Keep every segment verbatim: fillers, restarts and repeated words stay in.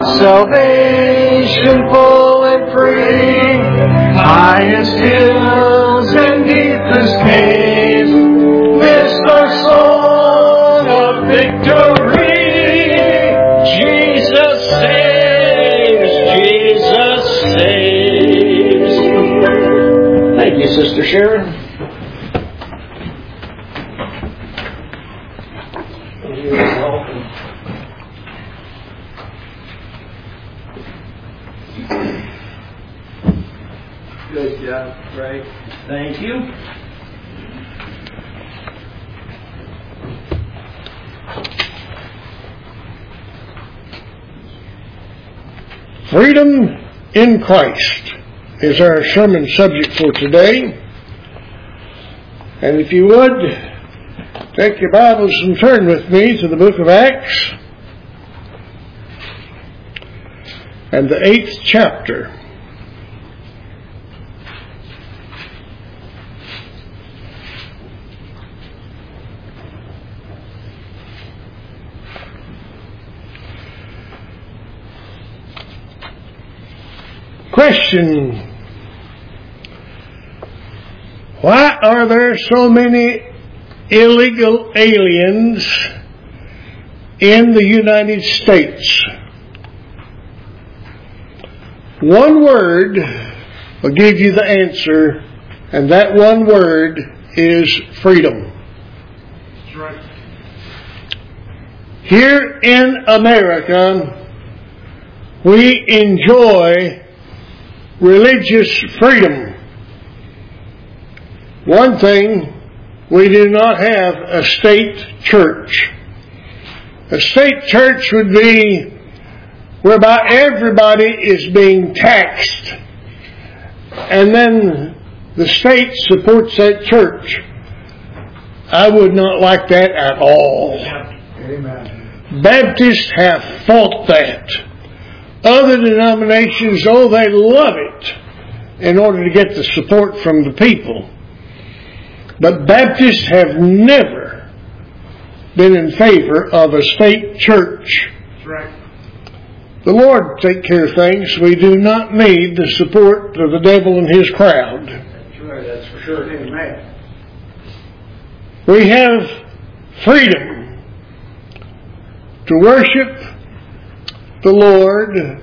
salvation full and free, highest hills and deepest caves, this our song of victory. Jesus saves, Jesus saves. Thank you, Sister Sharon. Good job, Frank. Thank you. Freedom in Christ is our sermon subject for today. And if you would, take your Bibles and turn with me to the book of Acts and the eighth chapter. Question: why are there so many illegal aliens in the United States? One word will give you the answer, and that one word is freedom. That's right. Here in America, we enjoy religious freedom. One thing, we do not have a state church. A state church would be whereby everybody is being taxed, and then the state supports that church. I would not like that at all. Amen. Baptists have fought that. Other denominations, oh, they love it in order to get the support from the people. But Baptists have never been in favor of a state church. That's right. The Lord take care of things. We do not need the support of the devil and his crowd. That's right, that's for sure. Amen. We have freedom to worship the Lord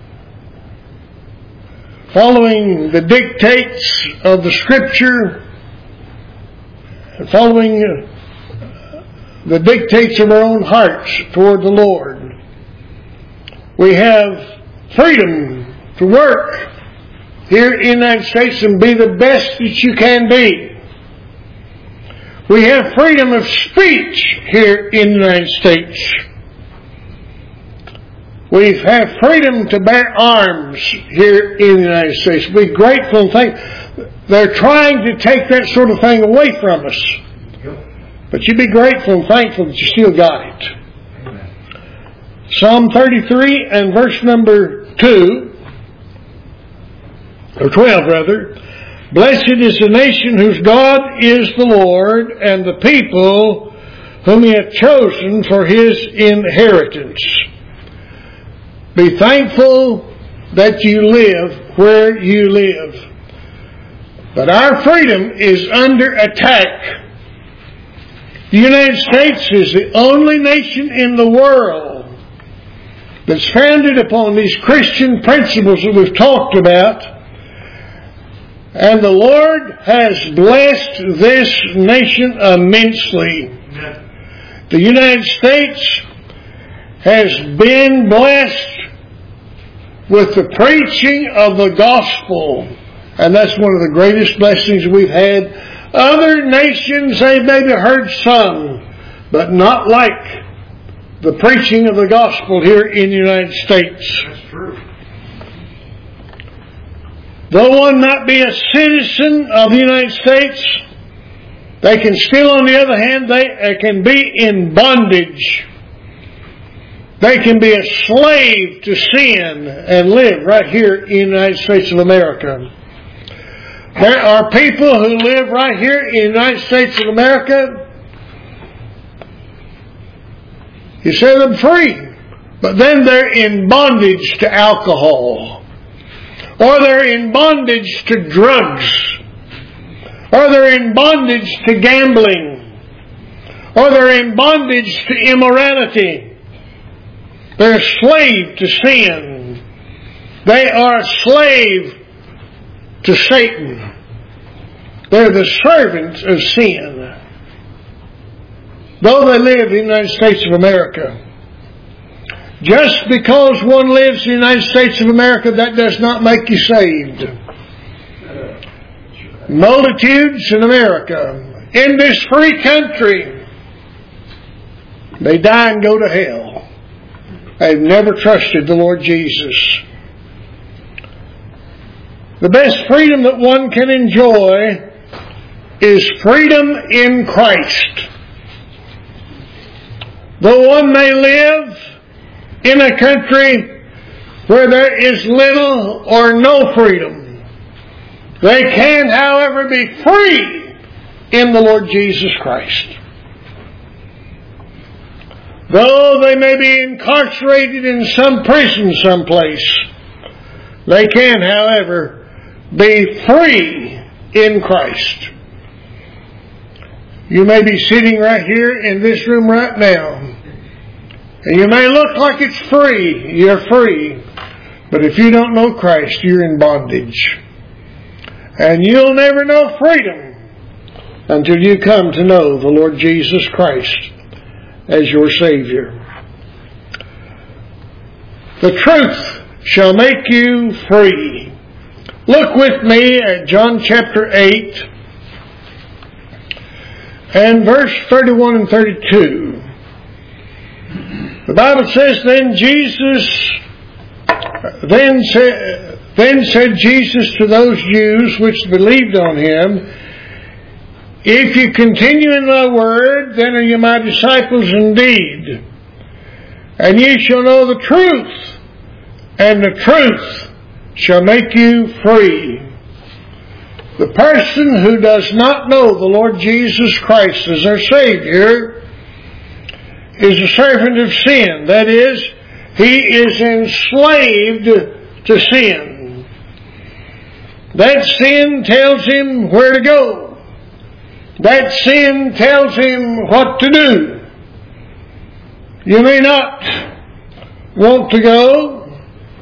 following the dictates of the Scripture, following the dictates of our own hearts toward the Lord. We have freedom to work here in the United States and be the best that you can be. We have freedom of speech here in the United States. We have freedom to bear arms here in the United States. Be grateful and thank. They're trying to take that sort of thing away from us. But you be grateful and thankful that you still got it. Amen. Psalm thirty-three and verse number two, or twelve rather. Blessed is the nation whose God is the Lord, and the people whom He hath chosen for His inheritance. Be thankful that you live where you live. But our freedom is under attack. The United States is the only nation in the world that's founded upon these Christian principles that we've talked about. And the Lord has blessed this nation immensely. Amen. The United States has been blessed with the preaching of the gospel. And that's one of the greatest blessings we've had. Other nations, they maybe heard some, but not like the preaching of the gospel here in the United States. That's true. Though one might be a citizen of the United States, they can still, on the other hand, they can be in bondage. They can be a slave to sin and live right here in the United States of America. There are people who live right here in the United States of America. You set them free. but then they're in bondage to alcohol, or they're in bondage to drugs, or they're in bondage to gambling, or they're in bondage to immorality. They're a slave to sin. They are a slave to Satan. They're the servants of sin. Though they live in the United States of America. Just because one lives in the United States of America, that does not make you saved. Multitudes in America, in this free country, they die and go to hell. They've never trusted the Lord Jesus. The best freedom that one can enjoy is freedom in Christ. Though one may live in a country where there is little or no freedom, they can, however, be free in the Lord Jesus Christ. Though they may be incarcerated in some prison someplace, they can, however, be free in Christ. You may be sitting right here in this room right now, and you may look like it's free. You're free. But if you don't know Christ, you're in bondage. And you'll never know freedom until you come to know the Lord Jesus Christ as your Savior. The truth shall make you free. Look with me at John chapter eight and verse thirty-one and thirty-two. The Bible says, Then Jesus, then said, then said Jesus to those Jews which believed on him, If you continue in my word, then are you my disciples indeed. And ye shall know the truth, and the truth shall make you free. The person who does not know the Lord Jesus Christ as their Savior is a servant of sin. That is, he is enslaved to sin. That sin tells him where to go. That sin tells him what to do. You may not want to go.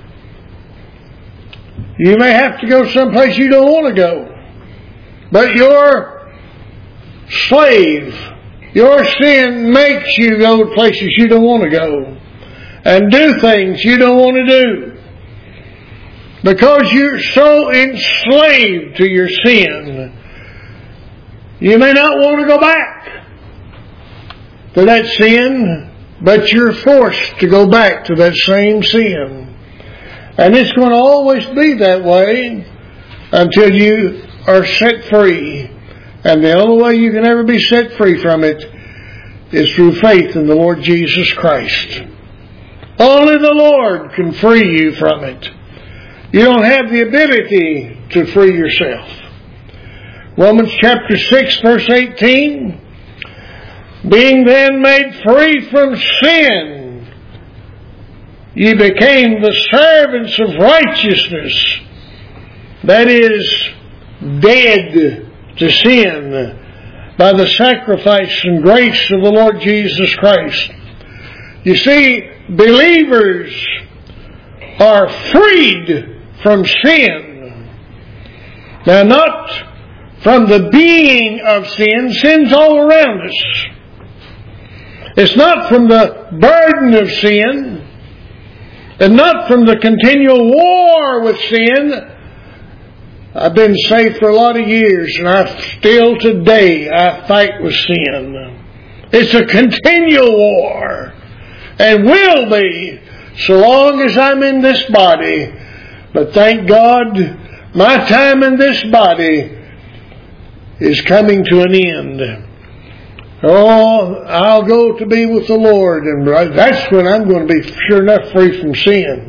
You may have to go someplace you don't want to go. But your slave, your sin makes you go to places you don't want to go and do things you don't want to do because you're so enslaved to your sin. You may not want to go back to that sin, but you're forced to go back to that same sin. And it's going to always be that way until you are set free. And the only way you can ever be set free from it is through faith in the Lord Jesus Christ. Only the Lord can free you from it. You don't have the ability to free yourself. Romans chapter six verse eighteen, Being then made free from sin, ye became the servants of righteousness. That is, dead to sin by the sacrifice and grace of the Lord Jesus Christ. You see, believers are freed from sin. Now, not from the being of sin. Sin's all around us. It's not from the burden of sin, and not from the continual war with sin. I've been saved for a lot of years, and I still today I fight with sin. It's a continual war, and will be so long as I'm in this body. But thank God, my time in this body is coming to an end. Oh, I'll go to be with the Lord, and that's when I'm going to be sure enough free from sin.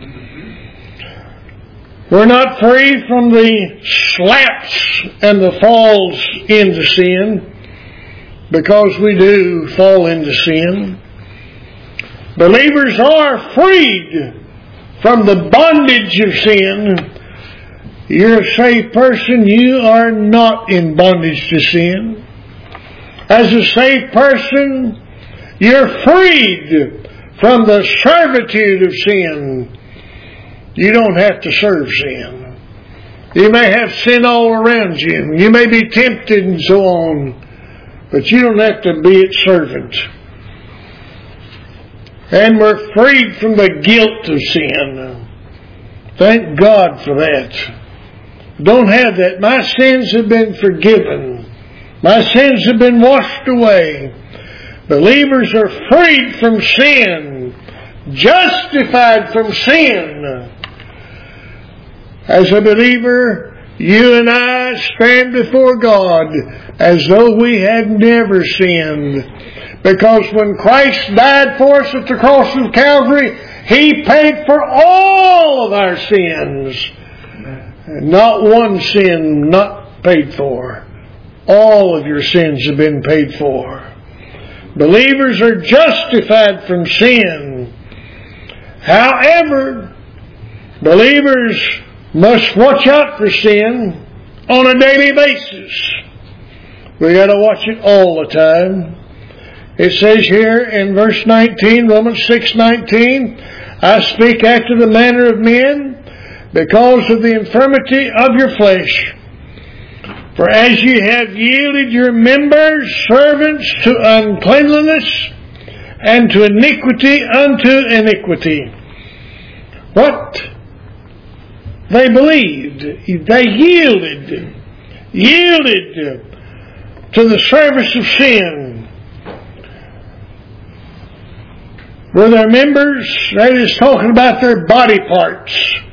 We're not free from the slaps and the falls into sin, because we do fall into sin. Believers are freed from the bondage of sin. You're a saved person, you are not in bondage to sin. As a saved person, you're freed from the servitude of sin. You don't have to serve sin. You may have sin all around you. You may be tempted and so on. But you don't have to be its servant. And we're freed from the guilt of sin. Thank God for that. Don't have that. My sins have been forgiven. My sins have been washed away. Believers are freed from sin. Justified from sin. As a believer, you and I stand before God as though we had never sinned. Because when Christ died for us at the cross of Calvary, He paid for all of our sins. Not one sin not paid for. All of your sins have been paid for. Believers are justified from sin. However, believers must watch out for sin on a daily basis. We got to watch it all the time. It says here in verse nineteen, Romans six nineteen, I speak after the manner of men, because of the infirmity of your flesh. For as ye have yielded your members servants to uncleanliness, and to iniquity unto iniquity. What? They believed. They yielded. Yielded to the service of sin. Were their members, that is talking about their body parts.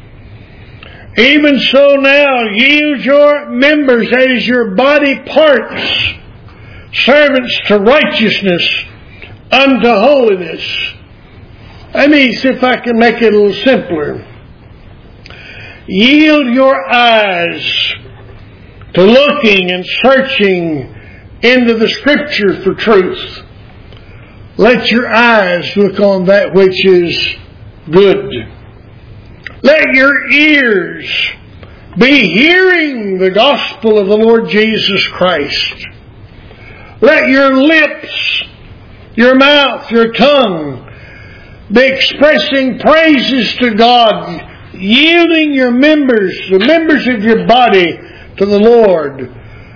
Even so now, yield your members, that is your body parts, servants to righteousness, unto holiness. Let me see if I can make it a little simpler. Yield your eyes to looking and searching into the Scripture for truth. Let your eyes look on that which is good. Let your ears be hearing the gospel of the Lord Jesus Christ. Let your lips, your mouth, your tongue be expressing praises to God, yielding your members, the members of your body, to the Lord.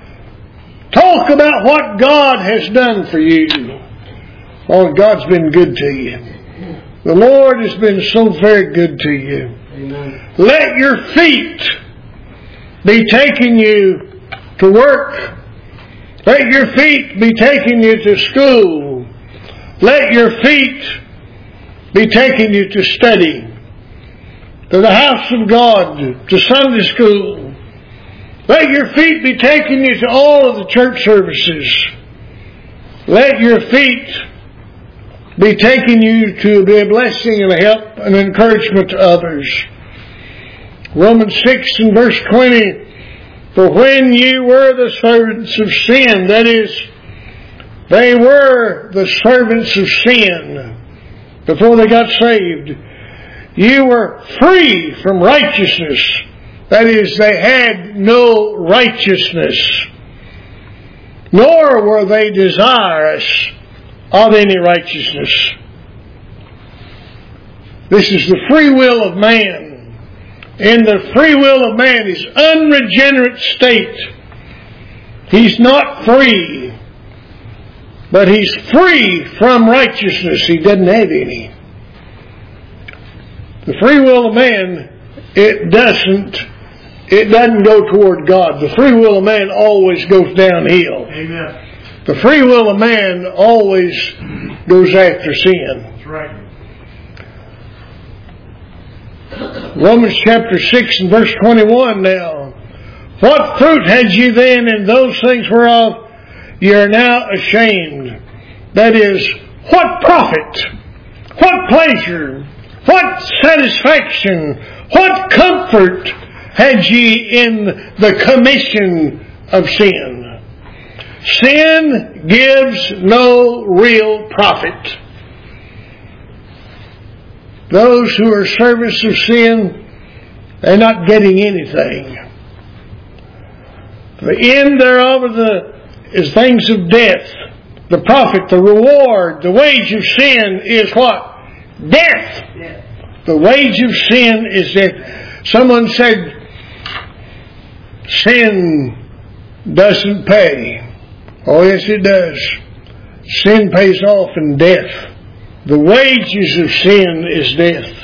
Talk about what God has done for you. Oh, God's been good to you. The Lord has been so very good to you. Amen. Let your feet be taking you to work. Let your feet be taking you to school. Let your feet be taking you to study, to the house of God, to Sunday school. Let your feet be taking you to all of the church services. Let your feet be taking you to be a blessing and a help and encouragement to others. Romans six and verse twenty, for when you were the servants of sin, that is, they were the servants of sin before they got saved, you were free from righteousness. That is, they had no righteousness, nor were they desirous of any righteousness. This is the free will of man. In the free will of man, his unregenerate state, he's not free, but he's free from righteousness. He doesn't have any. The free will of man, it doesn't, it doesn't go toward God. The free will of man always goes downhill. Amen. The free will of man always goes after sin. That's right. Romans chapter six and verse twenty-one now. What fruit had ye then in those things whereof ye are now ashamed? That is, what profit? What pleasure? What satisfaction? What comfort had ye in the commission of sin? Sin gives no real profit. those who are servants of sin, they're not getting anything. The end thereof are the, is things of death. The profit, the reward, the wage of sin is what? Death. Death. The wage of sin is death. Someone said, sin doesn't pay. Oh yes it does. Sin pays off in death. The wages of sin is death.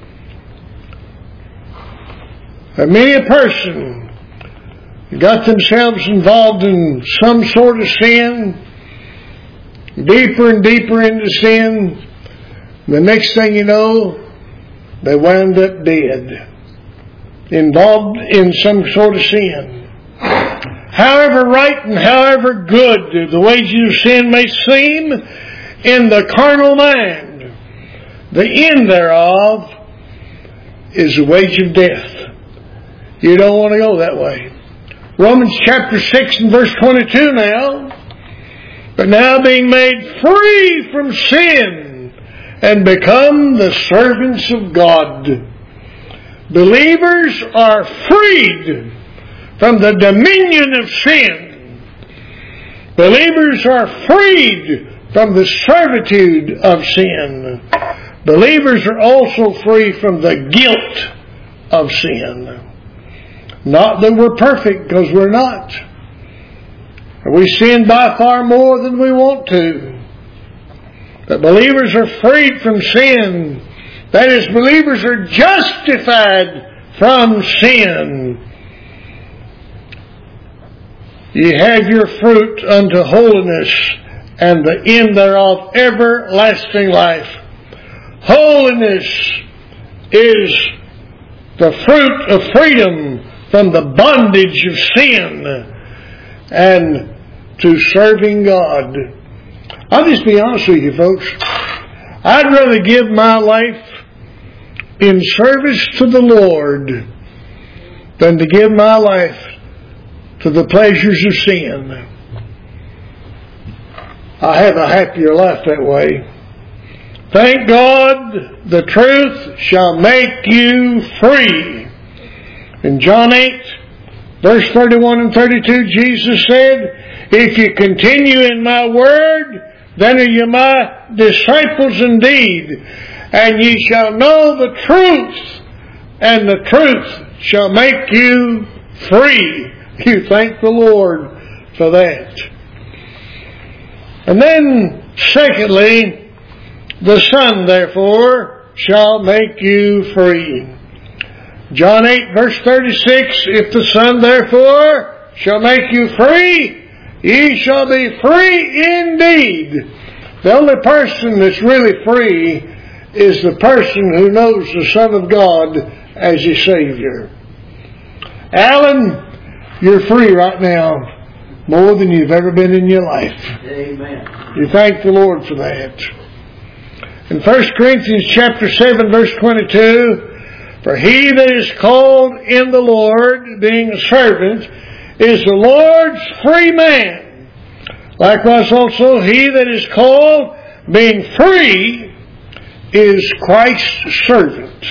And many a person got themselves involved in some sort of sin, deeper and deeper into sin. The next thing you know, they wound up dead, involved in some sort of sin. However right and however good the wages of sin may seem in the carnal mind, the end thereof is the wage of death. You don't want to go that way. Romans chapter six and verse twenty-two now. But now being made free from sin and become the servants of God. Believers are freed from the dominion of sin. Believers are freed from the servitude of sin. Believers are also free from the guilt of sin. Not that we're perfect, because we're not. We sin by far more than we want to. But believers are freed from sin. That is, believers are justified from sin. Ye have your fruit unto holiness, and the end thereof everlasting life. Holiness is the fruit of freedom from the bondage of sin and to serving God. I'll just be honest with you, folks. I'd rather give my life in service to the Lord than to give my life to the pleasures of sin. I have a happier life that way. Thank God the truth shall make you free. In John eight, verse thirty-one and thirty-two, Jesus said, if you continue in my word, then are you my disciples indeed, and ye shall know the truth, and the truth shall make you free. You thank the Lord for that. And then, secondly, the Son, therefore, shall make you free. John eight, verse thirty-six, if the Son, therefore, shall make you free, ye shall be free indeed. The only person that's really free is the person who knows the Son of God as his Savior. Alan, you're free right now more than you've ever been in your life. Amen. You thank the Lord for that. In First Corinthians chapter seven, verse twenty-two, for he that is called in the Lord, being a servant, is the Lord's free man. Likewise also he that is called, being free, is Christ's servant.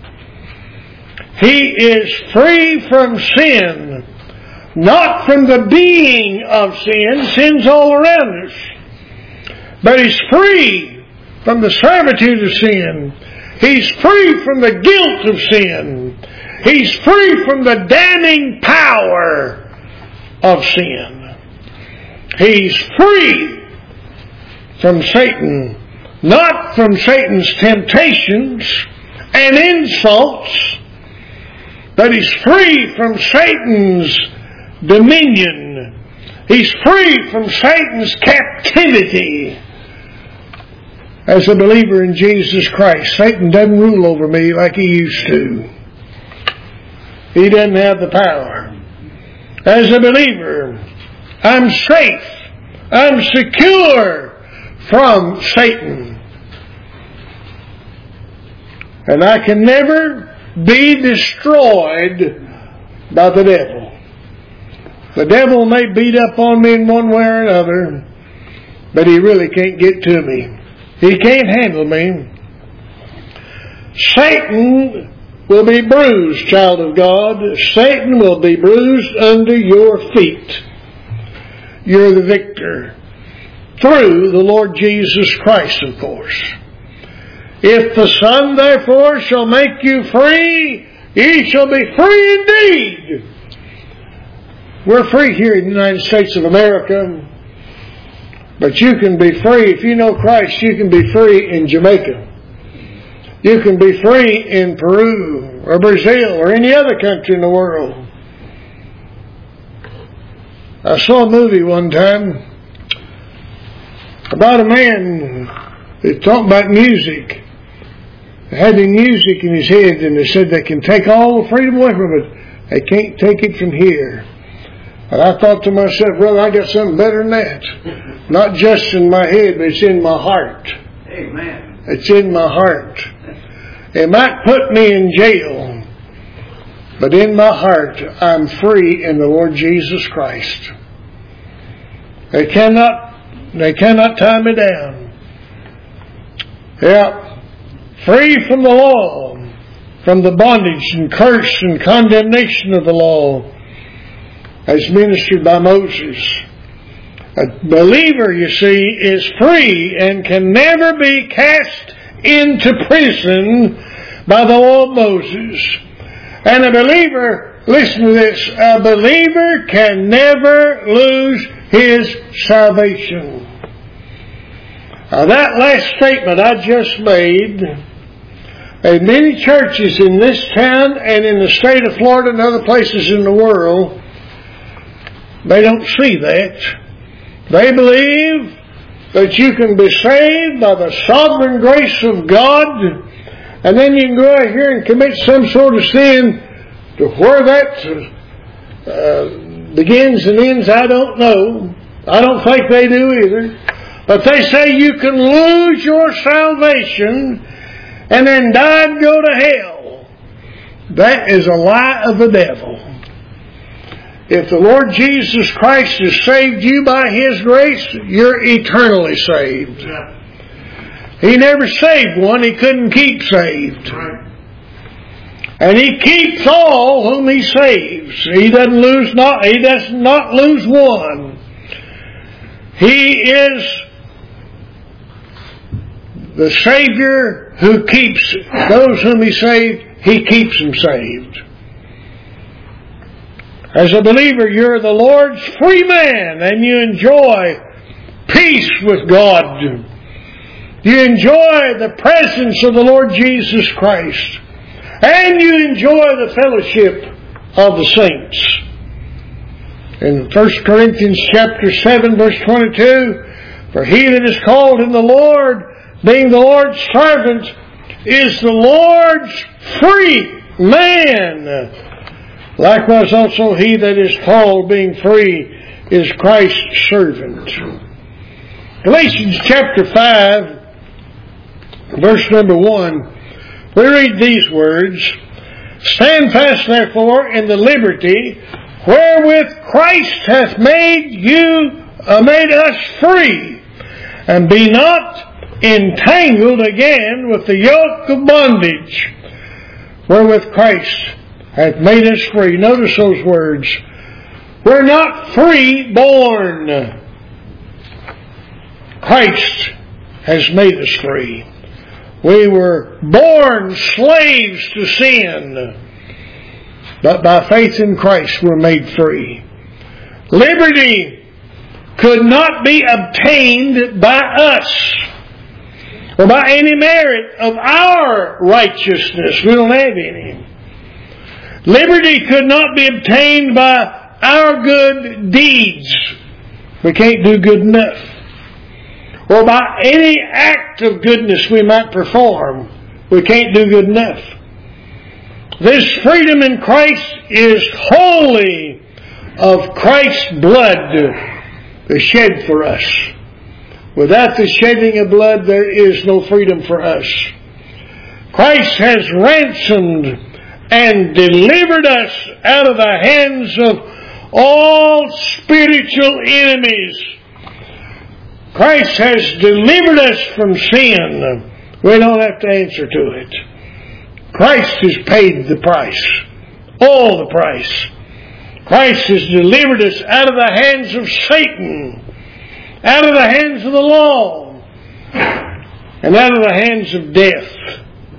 He is free from sin, not from the being of sin. Sin's all around us. But he's free from the servitude of sin. He's free from the guilt of sin. He's free from the damning power of sin. He's free from Satan, not from Satan's temptations and insults, but he's free from Satan's dominion. He's free from Satan's captivity. As a believer in Jesus Christ, Satan doesn't rule over me like he used to. He doesn't have the power. As a believer, I'm safe. I'm secure from Satan. And I can never be destroyed by the devil. The devil may beat up on me in one way or another, but he really can't get to me. He can't handle me. Satan will be bruised, child of God. Satan will be bruised under your feet. You're the victor. Through the Lord Jesus Christ, of course. If the Son, therefore, shall make you free, ye shall be free indeed. We're free here in the United States of America. But you can be free, if you know Christ, you can be free in Jamaica. You can be free in Peru or Brazil or any other country in the world. I saw a movie one time about a man that talked about music. They had the music in his head, and they said they can take all the freedom away from it. They can't take it from here. And I thought to myself, brother, I got something better than that. Not just in my head, but it's in my heart. Amen. It's in my heart. It might put me in jail, but in my heart, I'm free in the Lord Jesus Christ. They cannot, they cannot tie me down. Yeah. Free from the law, from the bondage and curse and condemnation of the law, as ministered by Moses. A believer, you see, is free and can never be cast into prison by the law of Moses. And a believer, listen to this, a believer can never lose his salvation. Now that last statement I just made, in many churches in this town and in the state of Florida and other places in the world, they don't see that. They believe that you can be saved by the sovereign grace of God, and then you can go out here and commit some sort of sin. To where that uh, begins and ends, I don't know. I don't think they do either. But they say you can lose your salvation and then die and go to hell. That is a lie of the devil. If the Lord Jesus Christ has saved you by His grace, you're eternally saved. He never saved one He couldn't keep saved. And He keeps all whom He saves. He doesn't lose not He does not lose one. He is the Savior who keeps those whom He saved. He keeps them saved. As a believer, you're the Lord's free man, and you enjoy peace with God. You enjoy the presence of the Lord Jesus Christ. And you enjoy the fellowship of the saints. In First Corinthians chapter seven, verse twenty-two, for he that is called in the Lord, being the Lord's servant, is the Lord's free man. Likewise also he that is called, being free, is Christ's servant. Galatians chapter five, verse number one, we read these words, stand fast therefore in the liberty wherewith Christ hath made you, uh, made us free, and be not entangled again with the yoke of bondage, wherewith Christ hath made us free. Notice those words. We're not free born. Christ has made us free. We were born slaves to sin, but by faith in Christ we're made free. Liberty could not be obtained by us or by any merit of our righteousness. We don't have any. Liberty could not be obtained by our good deeds. We can't do good enough. Or by any act of goodness we might perform. We can't do good enough. This freedom in Christ is wholly of Christ's blood shed for us. Without the shedding of blood, there is no freedom for us. Christ has ransomed and delivered us out of the hands of all spiritual enemies. Christ has delivered us from sin. We don't have to answer to it. Christ has paid the price. All the price. Christ has delivered us out of the hands of Satan, out of the hands of the law, and out of the hands of death.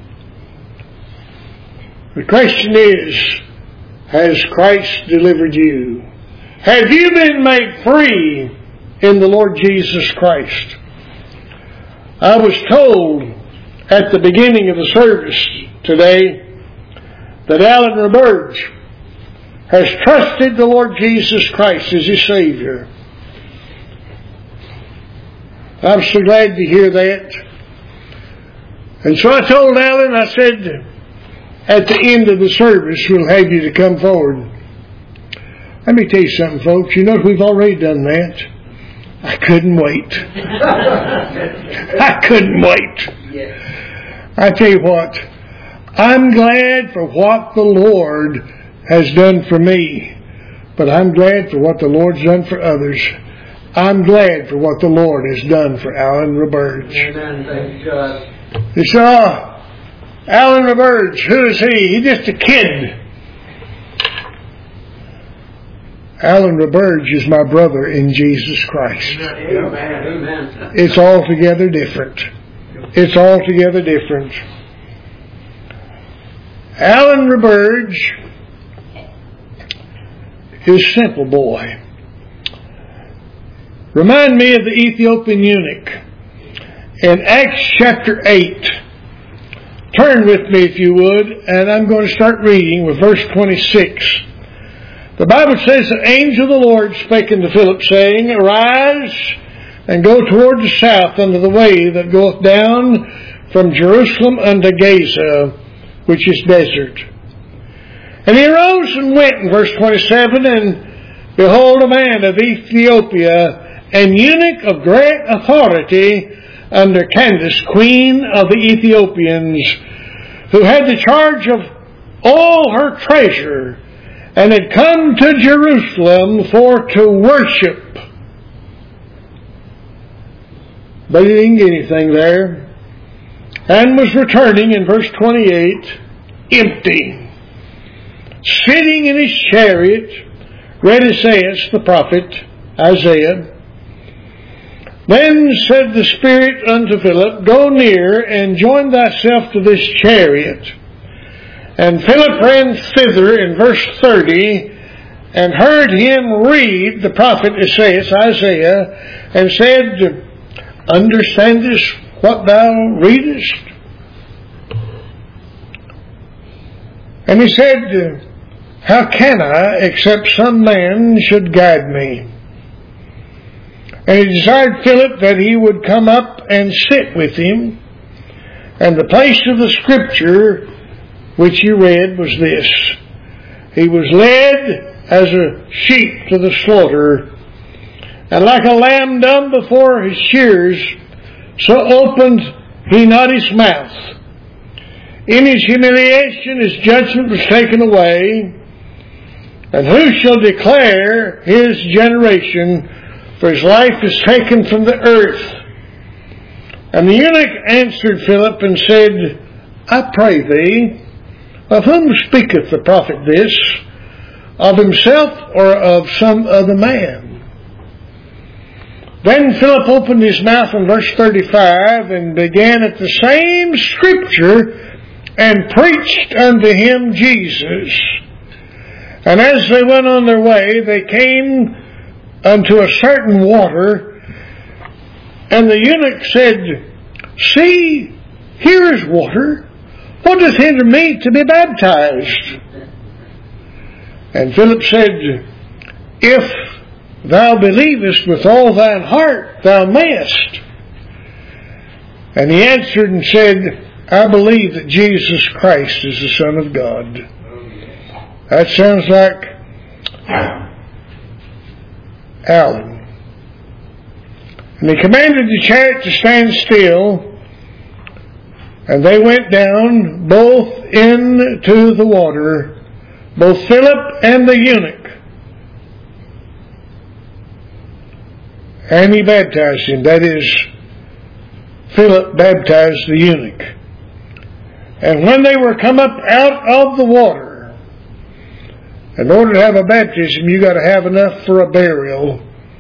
The question is, has Christ delivered you? Have you been made free in the Lord Jesus Christ? I was told at the beginning of the service today that Alan Roberge has trusted the Lord Jesus Christ as his Savior. I'm so glad to hear that. And so I told Alan, I said, at the end of the service, we'll have you to come forward. Let me tell you something, folks. You know, we've already done that. I couldn't wait. I couldn't wait. I tell you what, I'm glad for what the Lord has done for me, but I'm glad for what the Lord's done for others. I'm glad for what the Lord has done for Alan Roberge. Amen. Thank you, God. You saw Alan Roberge, who is he? He's just a kid. Alan Roberge is my brother in Jesus Christ. Amen. Amen. It's altogether different. It's altogether different. Alan Roberge is simple boy. Remind me of the Ethiopian eunuch in Acts chapter eight. Turn with me if you would, and I'm going to start reading with verse twenty-six. The Bible says, the angel of the Lord spake unto Philip, saying, Arise, and go toward the south unto the way that goeth down from Jerusalem unto Gaza, which is desert. And he arose and went, in verse twenty-seven, and behold, a man of Ethiopia, an eunuch of great authority, under Candace, queen of the Ethiopians, who had the charge of all her treasure, and had come to Jerusalem for to worship. But he didn't get anything there, and was returning, in verse twenty-eight, empty, sitting in his chariot, read Isaiah the prophet, Isaiah. Then said the Spirit unto Philip, Go near, and join thyself to this chariot. And Philip ran thither, in verse thirty, and heard him read the prophet Isaiah, and said, Understandest what thou readest? And he said, How can I, except some man should guide me? And he desired Philip that he would come up and sit with him. And the place of the scripture which he read was this: He was led as a sheep to the slaughter, and like a lamb dumb before his shearers, so opened he not his mouth. In his humiliation his judgment was taken away. And who shall declare his generation? For his life is taken from the earth. And the eunuch answered Philip and said, I pray thee, of whom speaketh the prophet this? Of himself or of some other man? Then Philip opened his mouth in verse thirty-five and began at the same scripture and preached unto him Jesus. And as they went on their way, they came unto a certain water, and the eunuch said, See, here is water. What doth hinder me to be baptized? And Philip said, If thou believest with all thine heart, thou mayest. And he answered and said, I believe that Jesus Christ is the Son of God. That sounds like Alan. And he commanded the chariot to stand still, and they went down both into the water, both Philip and the eunuch. And he baptized him. That is, Philip baptized the eunuch. And when they were come up out of the water, in order to have a baptism, you got to have enough for a burial.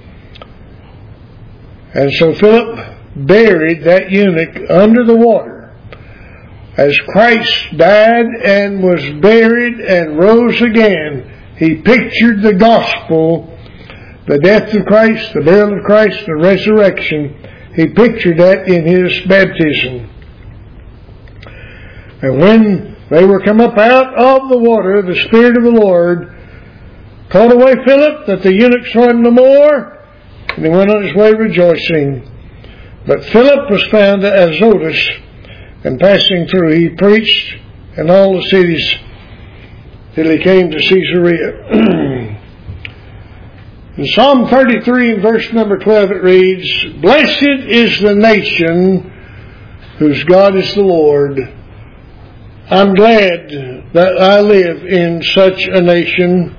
And so Philip buried that eunuch under the water. As Christ died and was buried and rose again, he pictured the gospel, the death of Christ, the burial of Christ, the resurrection. He pictured that in his baptism. And when they were come up out of the water, the Spirit of the Lord called away Philip, that the eunuch saw him no more, and he went on his way rejoicing. But Philip was found at Azotus, and passing through, he preached in all the cities till he came to Caesarea. In Psalm thirty-three, in verse number twelve, it reads, "Blessed is the nation whose God is the Lord." I'm glad that I live in such a nation.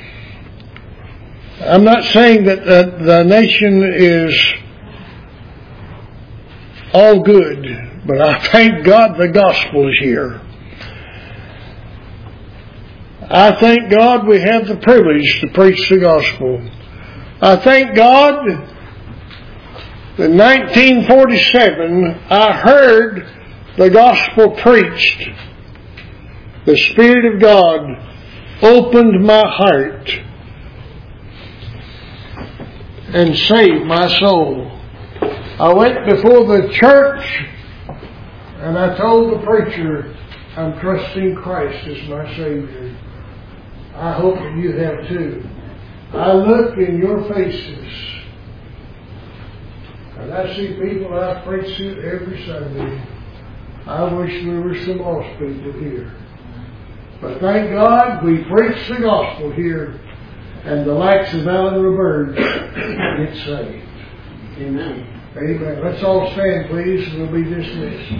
I'm not saying that the, the nation is all good, but I thank God the gospel is here. I thank God we have the privilege to preach the gospel. I thank God that in nineteen forty-seven I heard the gospel preached. The Spirit of God opened my heart and saved my soul. I went before the church and I told the preacher, I'm trusting Christ as my Savior. I hope that you have too. I look in your faces and I see people I preach to every Sunday. I wish there were some lost people here. But thank God we preach the gospel here, and the likes of Alan Roberts get saved. Amen. Amen. Let's all stand, please, and we'll be dismissed.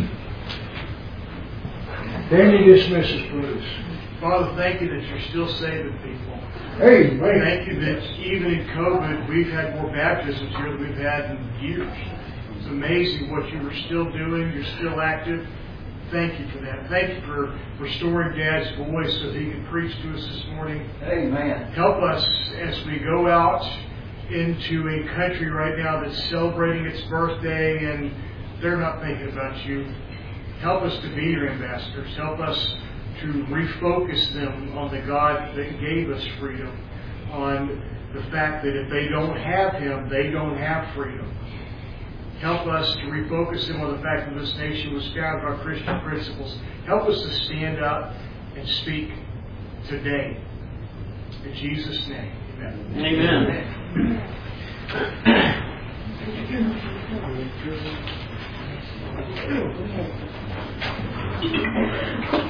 Danny, dismiss us, please. Father, thank you that you're still saving people. Amen. Thank you that even in COVID, we've had more baptisms here than we've had in years. It's amazing what you were still doing. You're still active. Thank you for that. Thank you for restoring Dad's voice so that he could preach to us this morning. Amen. Help us as we go out into a country right now that's celebrating its birthday and they're not thinking about you. Help us to be your ambassadors. Help us to refocus them on the God that gave us freedom, on the fact that if they don't have Him, they don't have freedom. Help us to refocus them on the fact that this nation was founded on Christian principles. Help us to stand up and speak today. In Jesus' name, amen. Amen.